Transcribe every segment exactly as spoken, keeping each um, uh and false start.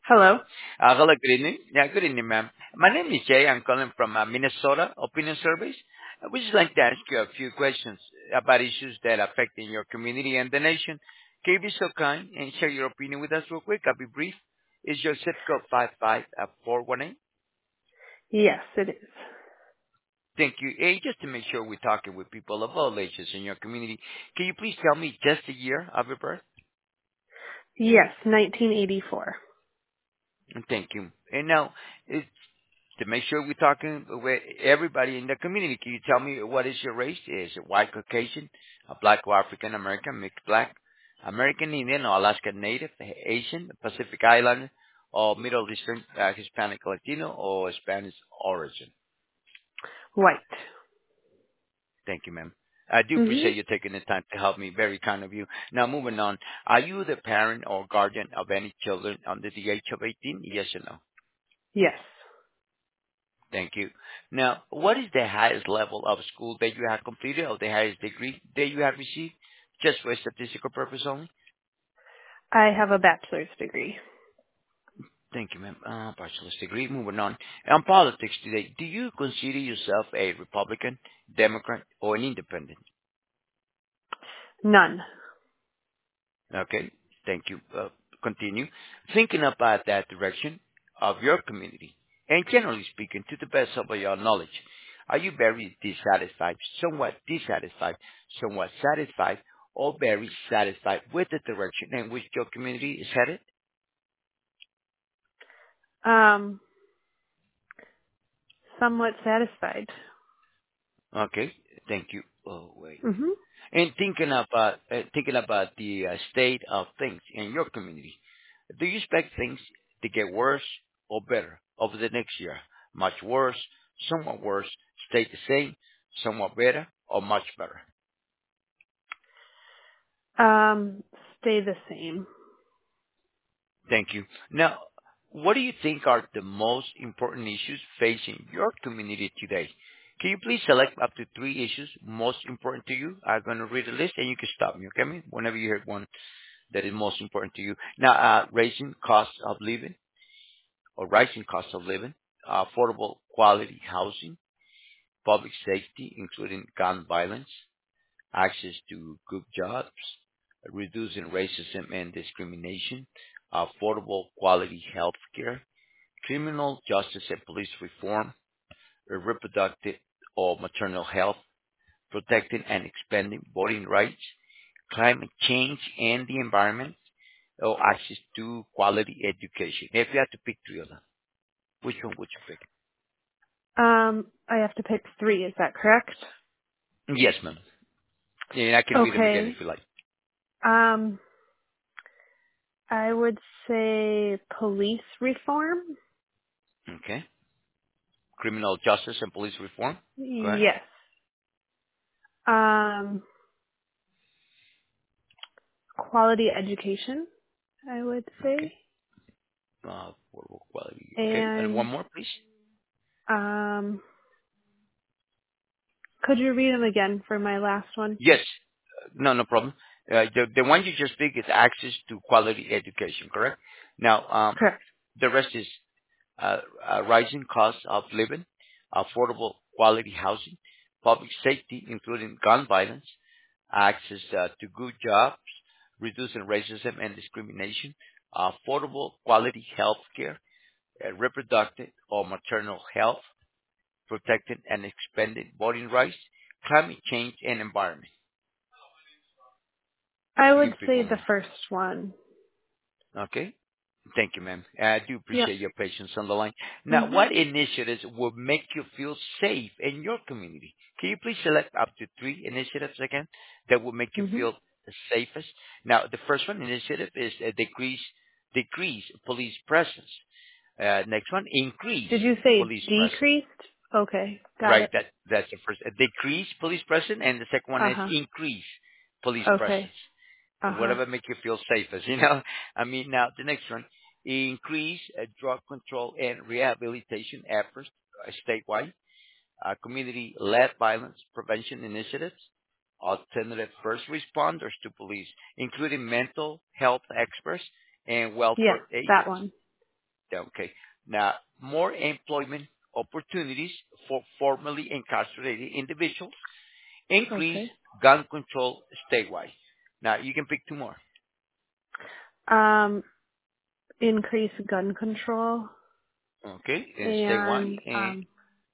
Hello. Uh, Hello, good evening. Yeah, good evening, ma'am. My name is Jay. I'm calling from uh, Minnesota Opinion Surveys. Uh, We just like to ask you a few questions about issues that affect in your community and the nation. Can you be so kind and share your opinion with us real quick? I'll be brief. Is your zip code five five four one eight? Yes, it is. Thank you. Hey, just to make sure we're talking with people of all ages in your community, can you please tell me just the year of your birth? Yes, nineteen eighty-four. And thank you. And now, is to make sure we're talking with everybody in the community. Can you tell me what is your race? Is it white Caucasian, a black or African American, mixed black, American Indian or Alaska Native, Asian, Pacific Islander, or Middle Eastern, uh, Hispanic Latino, or Spanish origin? White. Thank you, ma'am. I do Mhm. appreciate you taking the time to help me. Very kind of you. Now, moving on. Are you the parent or guardian of any children under the age of eighteen? Yes or no? Yes. Thank you. Now, what is the highest level of school that you have completed or the highest degree that you have received? Just for statistical purpose only? I have a bachelor's degree. Thank you, ma'am. Uh, bachelor's degree. Moving on. On politics today, do you consider yourself a Republican, Democrat, or an independent? None. Okay. Thank you. Uh, continue. Thinking about that direction of your community, and generally speaking, to the best of your knowledge, are you very dissatisfied, somewhat dissatisfied, somewhat satisfied, or very satisfied with the direction in which your community is headed? Um, somewhat satisfied. Okay. Thank you. Oh, wait. Mhm. And thinking about uh, thinking about the uh, state of things in your community, do you expect things to get worse or better over the next year? Much worse, somewhat worse, stay the same, somewhat better, or much better? Um, stay the same. Thank you. Now, what do you think are the most important issues facing your community today? Can you please select up to three issues most important to you? I'm going to read a list and you can stop me, okay? ma'am? Whenever you hear one that is most important to you. Now, uh, raising costs of living or rising costs of living, uh, affordable quality housing, public safety, including gun violence, access to good jobs, reducing racism and discrimination, affordable quality health care, criminal justice and police reform, uh, reproductive or maternal health, protecting and expanding voting rights, climate change and the environment, or access to quality education. If you had to pick three of them, which one would you pick? Um, I have to pick three. Is that correct? Yes, ma'am. Yeah, I can read them again if Okay. you like. Um, I would say police reform. Okay. Criminal justice and police reform. Go ahead. Yes. Um, quality education, I would Okay. say. Uh, affordable quality. Okay. And one And more, please. um, could you read them again for my last one? Yes. No, no problem. Uh, the, the one you just picked is access to quality education, correct? Now, um, Correct. the rest is uh, uh, rising costs of living, affordable quality housing, public safety, including gun violence, access uh, to good jobs, reducing racism and discrimination, affordable quality health care, uh, reproductive or maternal health, protecting and expanding voting rights, climate change, and environment. I You would can pick say one the more. first one. Okay? Thank you, ma'am. I do Yep. appreciate your patience on the line. Now, Mhm. what initiatives will make you feel safe in your community? Can you please select up to three initiatives again that will make you Mhm. feel the safest? Now, the first one initiative is uh, decrease decrease police presence. Uh, next one, increase Did you say police presence. decreased? Okay, got Right, it. that that's the first. Uh, decrease police presence, and the second one Uh is huh. increase police Okay. presence. Uh huh. Whatever make you feel safest, you know. I mean, now the next one, increase uh, drug control and rehabilitation efforts uh, statewide, uh, community-led violence prevention initiatives, alternative first responders to police, including mental health experts and Yeah, welfare that agents. one. Okay. Now, more employment opportunities for formerly incarcerated individuals. Increase Okay. gun control statewide. Now, you can pick two more. Um, increase gun control Okay. And statewide. and And um,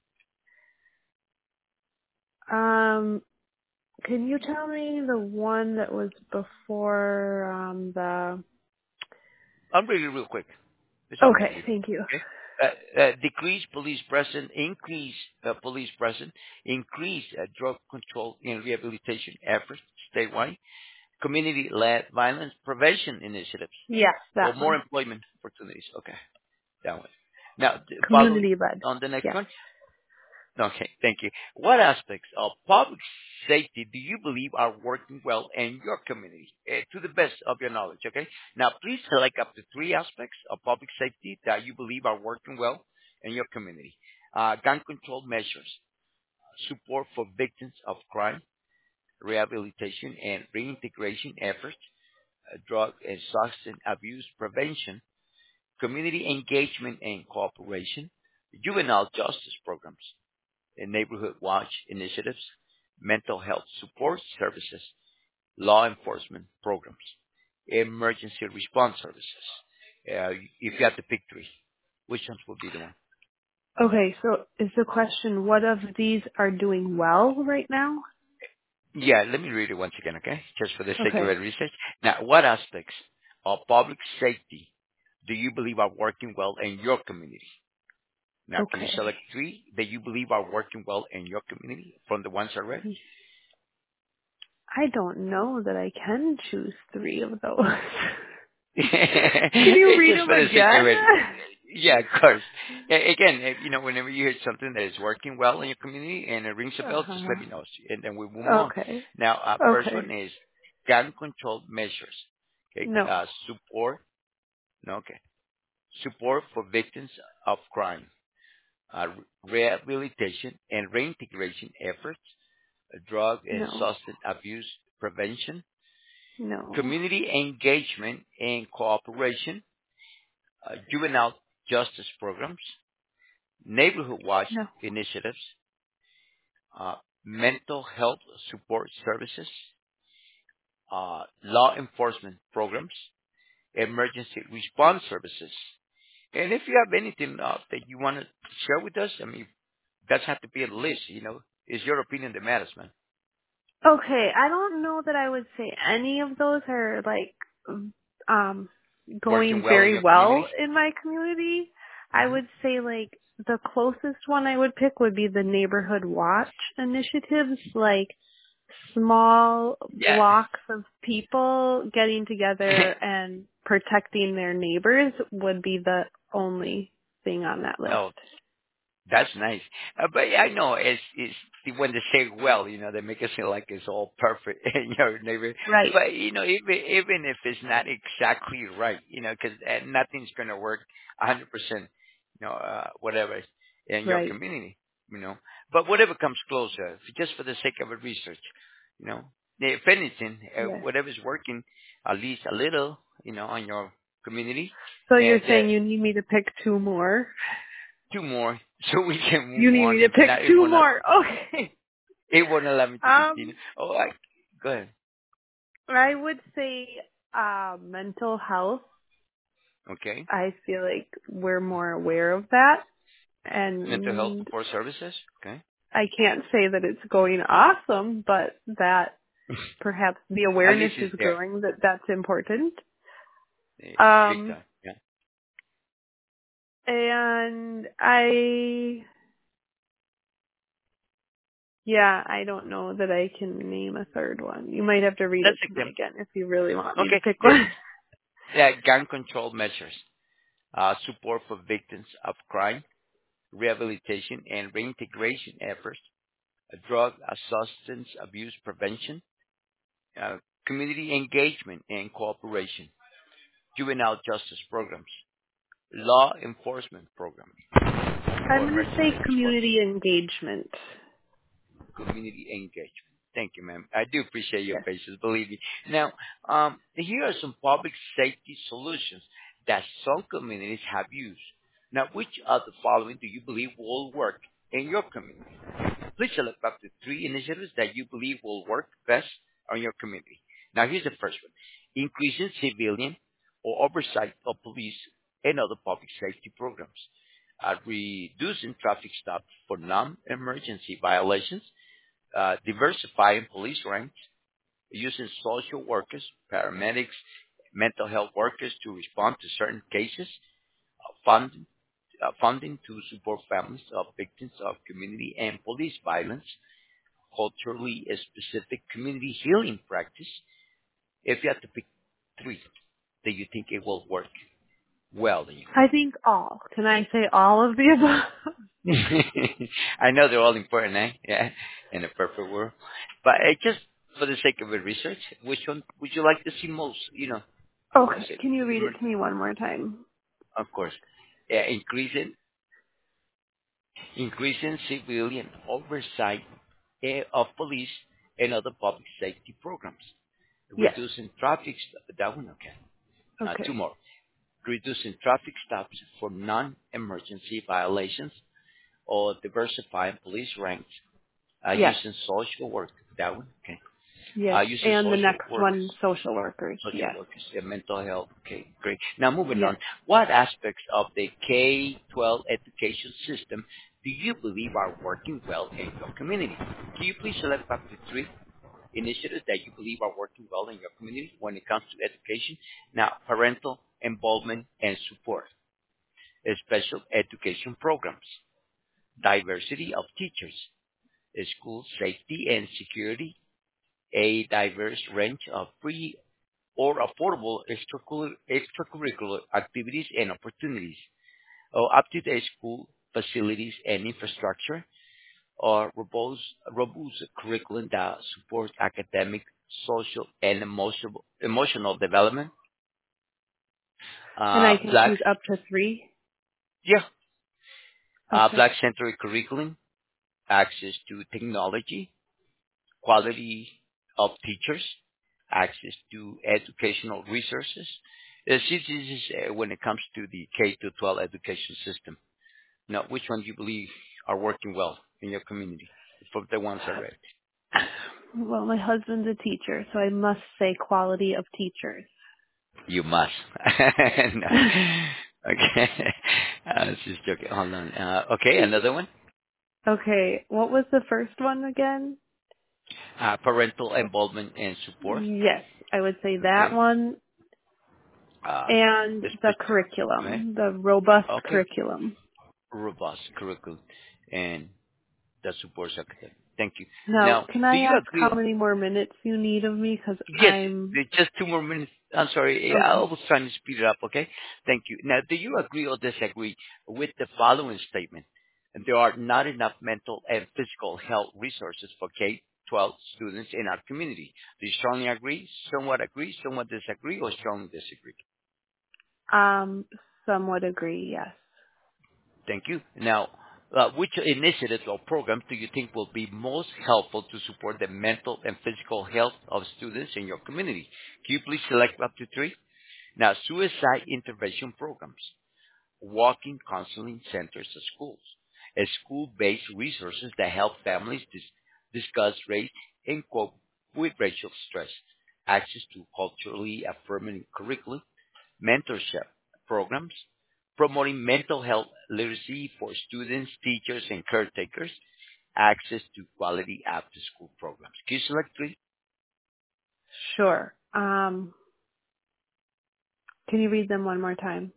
um, can you tell me the one that was before um the? I'll read it real quick. It's all right, Okay, lady. thank you. Okay. Uh, uh, decrease police presence, increase uh, police presence, increase uh, drug control and rehabilitation efforts statewide, community-led violence prevention initiatives, Yes, or that more one. employment opportunities. Okay, that one. Now, th- following Community led. on the next Yes. one. Okay, thank you. What aspects of public safety do you believe are working well in your community, uh, to the best of your knowledge? Okay. Now, please select up to three aspects of public safety that you believe are working well in your community. Uh, gun control measures, support for victims of crime, rehabilitation and reintegration efforts, uh, drug and substance abuse prevention, community engagement and cooperation, juvenile justice programs, and neighborhood watch initiatives, mental health support services, law enforcement programs, emergency response services. Uh, if you have to pick three, which ones would be the one? Okay, so is the question what of these are doing well right now? Yeah, let me read it once again, okay? Just for the sake of Okay. the research. Now, what aspects of public safety do you believe are working well in your community? Now, can you Okay. select three that you believe are working well in your community from the ones I read? I don't know that I can choose three of those. Can you It's read just them for the sake of again? it. Yeah, of course. A- Again, if, you know, whenever you hear something that is working well in your community and it rings a bell, just let Uh-huh. me know, and then we move on. Okay. Now, uh, first Okay. one is gun control measures. Okay, No. uh, support. No, okay, support for victims of crime, uh, rehabilitation and reintegration efforts, uh, drug and No. substance abuse prevention, No. community engagement and cooperation, uh, juvenile justice programs, neighborhood watch No. initiatives, uh, mental health support services, uh, law enforcement programs, emergency response services. And if you have anything uh, that you want to share with us, I mean, that have to be a list, you know. It's your opinion that matters, man. Okay, I don't know that I would say any of those are like um Working going well in very your community? well in my community. I Hmm. would say like the closest one I would pick would be the neighborhood watch initiatives, like small Yeah. blocks of people getting together and protecting their neighbors would be the only thing on that list. Oh, that's nice. Uh, but I know it's, it's when they say well, you know, they make it seem like it's all perfect in your neighborhood. Right, But, you know, even, even if it's not exactly right, you know, because nothing's going to work one hundred percent, you know, uh, whatever in your right. community, you know. But whatever comes closer, just for the sake of a research, you know. If anything, uh, Yes. whatever's working at least a little, you know, on your community, So you're and uh, saying you need me to pick two more? two more so we can You move need on. me to If pick not, it two won't, al- more. Okay. it won't allow me to continue. Um, Oh, I, go ahead. I would say uh, mental health. Okay. I feel like we're more aware of that, Mental health and support services. Okay. I can't say that it's going awesome, but that perhaps the At least awareness is it's there. growing that that's important. Eh, Big Um, time. Yeah. and I, yeah, I don't know that I can name a third one. You might have to read That's it to me okay. again if you really want me to Okay. pick The, one. yeah, gun control measures. Uh, support for victims of crime, rehabilitation and reintegration efforts, uh, drug and substance abuse prevention, uh, community engagement and cooperation, juvenile justice programs, law enforcement programs, I'm or going to emergency say response, community engagement. community engagement. Thank you, ma'am. I do appreciate your Yes. patience, believe me. Now, um, here are some public safety solutions that some communities have used. Now, which of the following do you believe will work in your community? Please select up to three initiatives that you believe will work best on your community. Now, here's the first one. Increasing civilian or oversight of police and other public safety programs. Uh, reducing traffic stops for non-emergency violations. Uh, diversifying police ranks. Using social workers, paramedics, mental health workers to respond to certain cases. Uh, funding, uh, funding to support families of victims of community and police violence. Culturally specific community healing practice. If you have to pick three that you think it will work well in your I think all. Can I say all of the above? community. I know they're all important, eh? Yeah, in a perfect world. But uh, just for the sake of the research, which one would you like to see most? You know, I Okay, said, can you read it emer- to me one more time? of course, yeah, increasing increasing civilian oversight eh, of police and other public safety programs. Yes. Reducing traffic, st- that one, okay. Uh, two Okay. more. Reducing traffic stops for non-emergency violations or diversifying police ranks. Uh, Yes. using social work, that one, okay. Uh, Yes. using And the social next workers, one, social workers. social Yes. workers, and mental health, okay, great. Now moving Yes. on, what aspects of the K twelve education system do you believe are working well in your community? Can you please select up to three initiatives that you believe are working well in your community when it comes to education? Now, parental involvement and support, uh, special education programs, diversity of teachers, uh, school safety and security, a diverse range of free or affordable extracurricular extracurricular activities and opportunities, or up-to-date school facilities and infrastructure, or robust, robust curriculum that supports academic, social, and emotional, emotional development. And Uh, I can black, choose up to three? yeah, uh, Okay. black-centered curriculum, access to technology, quality of teachers, access to educational resources. Uh, This is uh, when it comes to the K to twelve education system. Now, which one do you believe are working well in your community from the ones I read? Well, my husband's a teacher, so I must say quality of teachers. You must. No. Okay. Uh, this is joking. Hold on. Uh, okay, another one. Okay, what was the first one again? Uh, parental involvement and support. Yes, I would say that Okay. one. Uh, And the especially, okay. curriculum, the robust Okay. curriculum. Robust curriculum and the support secretary. Thank you. Now, Now, can do I you ask agree? how many more minutes you need of me? Because Yes, I'm, there's just two more minutes. I'm sorry. I okay. was trying to speed it up, okay? Thank you. Now, do you agree or disagree with the following statement? And there are not enough mental and physical health resources for K twelve students in our community. Do you strongly agree, somewhat agree, somewhat disagree, or strongly disagree? Um, some would agree, yes. Thank you. Now, uh, which initiatives or programs do you think will be most helpful to support the mental and physical health of students in your community? Can you please select up to three? Now, suicide intervention programs, walking counseling centers at schools, and school-based resources that help families dis- discuss race and cope with racial stress, access to culturally affirming curriculum, mentorship programs, promoting mental health literacy for students, teachers, and caretakers, access to quality after-school programs. Can you select three? Sure. Um, can you read them one more time?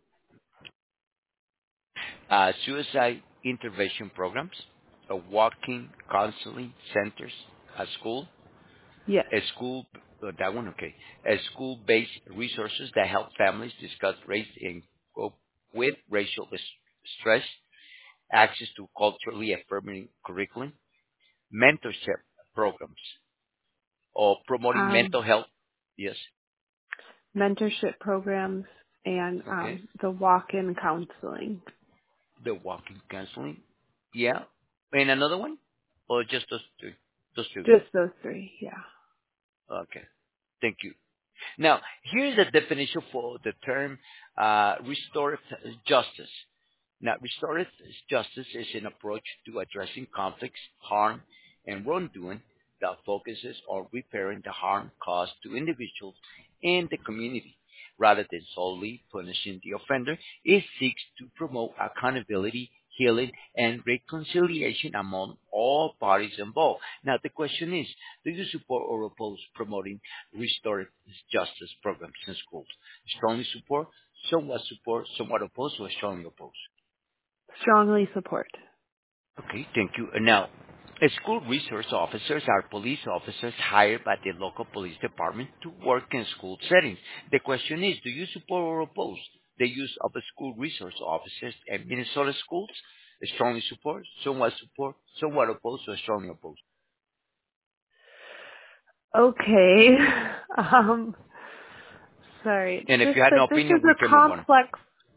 Uh, suicide intervention programs, uh, walking counseling centers at school, Yes. a school, uh, that one, okay, a school-based resources that help families discuss race and cope with racial s- stress, access to culturally affirming curriculum, mentorship programs, or promoting Um, mental health. Yes, mentorship programs and okay, um, the walk-in counseling. the walking counseling. Yeah, and another one, or just those two? Those two. Just those three, yeah. Okay. Thank you. Now, here's a definition for the term uh, restorative justice. Now, restorative justice is an approach to addressing conflicts, harm, and wrongdoing that focuses on repairing the harm caused to individuals and the community. Rather than solely punishing the offender, it seeks to promote accountability, healing, and reconciliation among all parties involved. Now, the question is, do you support or oppose promoting restorative justice programs in schools? Strongly support, somewhat support, somewhat oppose, or strongly oppose? Strongly support. Okay, thank you. And now, uh, school resource officers are police officers hired by the local police department to work in school settings. The question is, do you support or oppose the use of the school resource officers in Minnesota schools? Strongly support, somewhat support, somewhat oppose, or strongly oppose? Okay. Um, sorry. And if Just you had that no this opinion, is we a can move on. complex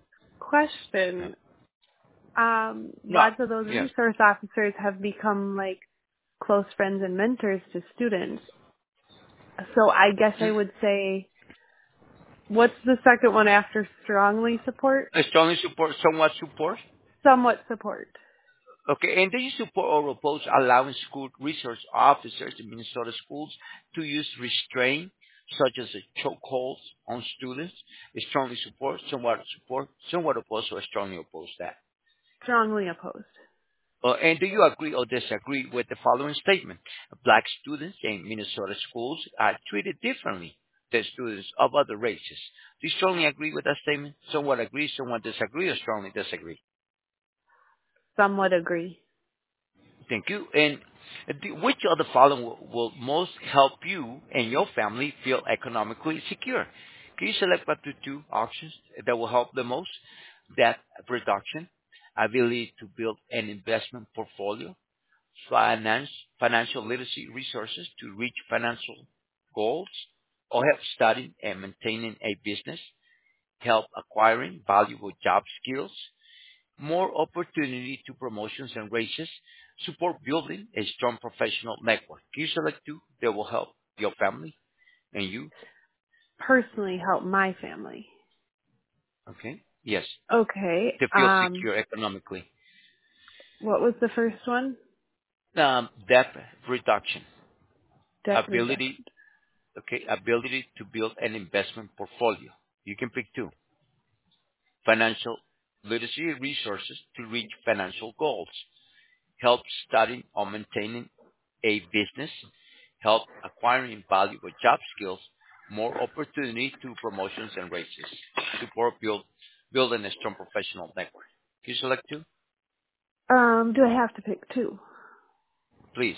Yeah. question. Um, No, lots of those yes. resource officers have become like close friends and mentors to students. So I guess I would say, what's the second one after strongly support? Uh, Strongly support, somewhat support? Somewhat support. Okay, and do you support or oppose allowing school resource officers in Minnesota schools to use restraint, such as a chokeholds on students? Strongly support, somewhat support, somewhat oppose, or strongly oppose that? Strongly opposed. Uh, and do you agree or disagree with the following statement? Black students in Minnesota schools are treated differently than students of other races. Do you strongly agree with that statement? Somewhat agree, somewhat disagree, or strongly disagree? Somewhat agree. Thank you. And the- which of the following will, will most help you and your family feel economically secure? Can you select up to two options that will help the most? Debt reduction, ability to build an investment portfolio, finance, financial literacy resources to reach financial goals, or help studying and maintaining a business, help acquiring valuable job skills, more opportunity to promotions and raises, support building a strong professional network. Can you select two that will help your family and you? Personally help my family. Okay. Yes. Okay. To feel Um, secure economically. what was the first one? Um, debt reduction. Debt Ability, reduction. okay, ability to build an investment portfolio. You can pick two. Financial literacy resources to reach financial goals. Help studying or maintaining a business, help acquiring valuable job skills, more opportunity to promotions and raises, support build, building a strong professional network. Can you select two? Um, do I have to pick two? Please.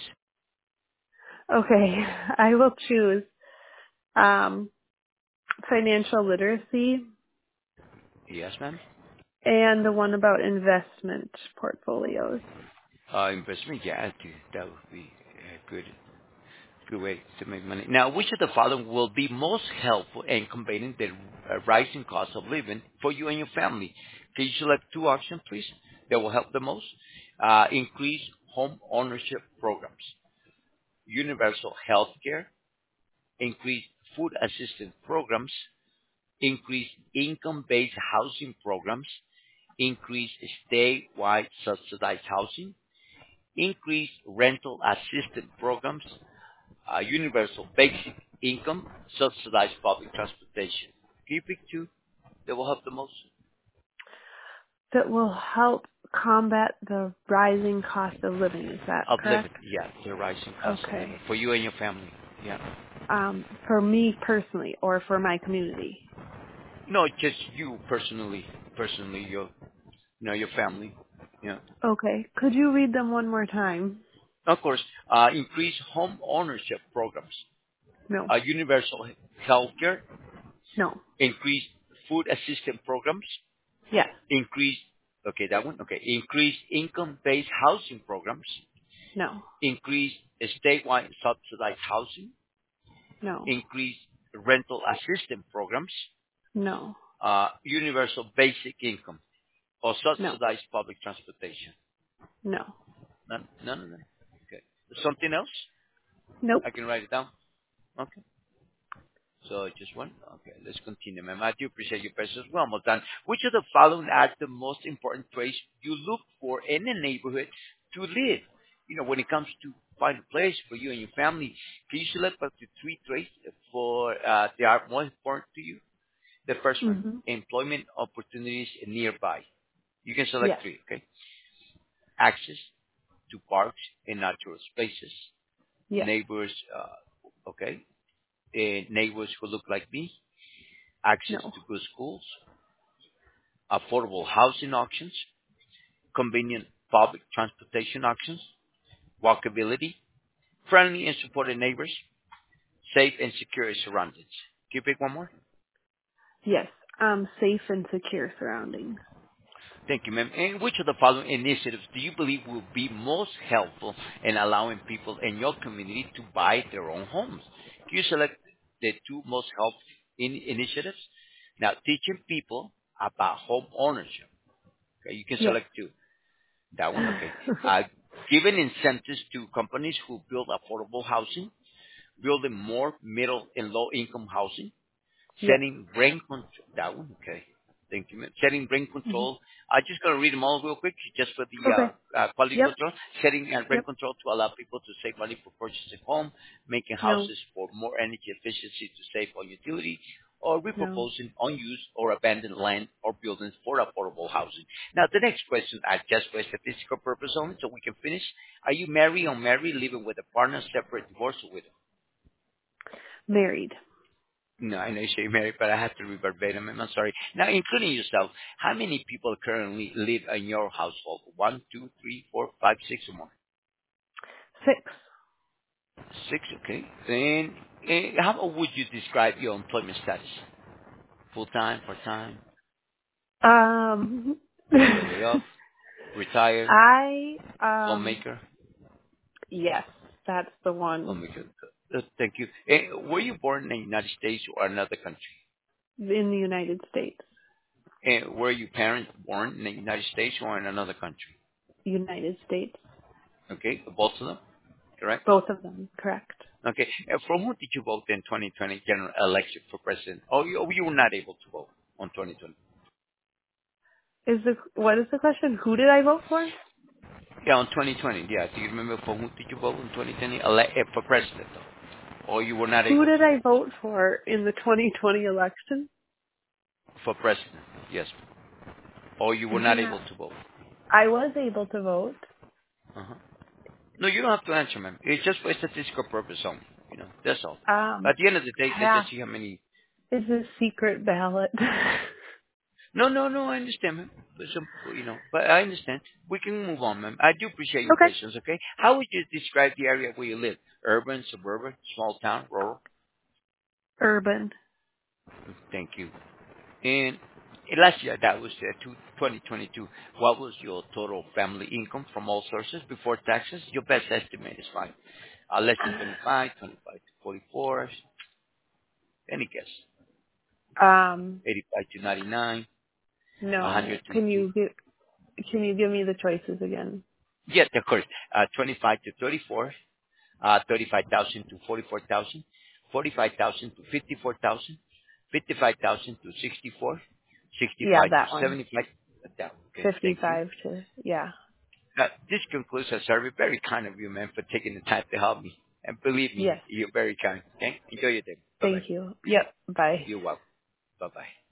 Okay. I will choose um, financial literacy Yes, ma'am. and the one about investment portfolios. Uh, investment, yeah, I do. That would be a good, good way to make money. Now, which of the following will be most helpful in combating the uh, rising cost of living for you and your family? Can you select two options, please, that will help the most? Uh, increase home ownership programs, universal health care, increase food assistance programs, increase income-based housing programs, increase statewide subsidized housing, increase rental assistance programs, uh, universal basic income, subsidized public transportation. Can you pick two that will help the most? That will help combat the rising cost of living. Is that Of living, correct? yeah, the rising cost of living Okay. for you and your family. Yeah. Um, for me personally or for my community? No, just you personally, personally, your, you know, your family. Yeah. Okay. Could you read them one more time? Of course, uh, increase home ownership programs, No. uh, universal health care, No. increase food assistance programs, Yes. increase, okay, that one, okay, increase income-based housing programs, No. increase statewide subsidized housing, No. increase rental assistance programs, No. uh, universal basic income, or No. subsidized public transportation. No. None, none of them. Okay. Something else? Nope. I can write it down. Okay. So just one? Okay, let's continue, ma'am. I do appreciate your patience. We're almost done. Which of the following are the most important traits you look for in a neighborhood to live? You know, when it comes to find a place for you and your family, can you select up to three traits for uh, that are most important to you? The first one, Mhm. employment opportunities nearby. You can select Yes. three, okay? Access to parks and natural spaces. Yes. Neighbors, uh, okay? Uh, neighbors who look like me. Access No. to good schools. Affordable housing options. Convenient public transportation options. Walkability. Friendly and supportive neighbors. Safe and secure surroundings. Can you pick one more? Yes. Um, safe and secure surroundings. Thank you, ma'am. And which of the following initiatives do you believe will be most helpful in allowing people in your community to buy their own homes? Can you select the two most helpful in- initiatives? Now, teaching people about home ownership. Okay, you can Yes. select two. That one, okay. Uh, giving incentives to companies who build affordable housing, building more middle and low income housing, yes. setting rent control. That one, okay. Thank you, ma'am. Setting rent Mhm. control. I'm just going to read them all real quick, just for the uh, Okay. uh, quality Yep. control. Setting uh, rent Yep. control to allow people to save money for purchasing home, making No. houses for more energy efficiency to save on utility, or No. reproposing unused or abandoned land or buildings for affordable housing. Now, the next question, uh, just for statistical purpose only, so we can finish. Are you married, unmarried, living with a partner, separate, divorced, or widow? Married. No, I know you say you're married, but I have to read verbatim. I'm sorry. Now, including yourself, how many people currently live in your household? One, two, three, four, five, six, or more? Six. Six, okay. And, and how would you describe your employment status? Full-time, part-time, Um, lay off, retire, I, um, homemaker? yes, that's the one Homemaker. Uh, thank you. And were you born in the United States or another country? in the United States. And were your parents born in the United States or in another country? United States. Okay, both of them, correct? Both of them, correct. Okay. Uh, For whom did you vote in twenty twenty general election for president? Oh, you, oh, you were not able to vote on twenty twenty. Is the, what is the question? Who did I vote for? Yeah, on twenty twenty. Yeah. Do you remember for whom did you vote in twenty twenty? Ele- uh, for president, though. Or you were not Who able did to I vote vote for in the twenty twenty election? for president? Yes. Or you were not Yeah, able to vote. I was able to vote. Uh-huh. No, you don't have to answer, ma'am. It's just for statistical purpose only. You know, that's all. Um, At the end of the day, let's yeah, just see how many. it's a secret ballot. No, no, no. I understand, ma'am. But some, you know, but I understand. We can move on, ma'am. I do appreciate your Okay. patience. Okay. How would you describe the area where you live? Urban, suburban, small town, rural? Urban. Thank you. And last year, that was uh, two- twenty twenty-two. What was your total family income from all sources before taxes? Your best estimate is fine. Uh, less than twenty-five, twenty-five to forty-four. Any guess? Um, eighty-five to ninety-nine, one hundred no. to Can two. you give, can you give me the choices again? Yes, of course. Uh, twenty-five to thirty-four, uh, thirty-five thousand to forty-four thousand, forty-five thousand to fifty-four thousand, fifty-five thousand to sixty-four, Yeah, sixty-five to that one. seventy-five. That, okay, thank you. fifty-five to, yeah. Uh, this concludes our survey. Very kind of you, man, for taking the time to help me. And believe me, Yes. you're very kind. Okay? Enjoy your day. Bye-bye. Thank you. Yep. Bye. You're welcome. Bye-bye.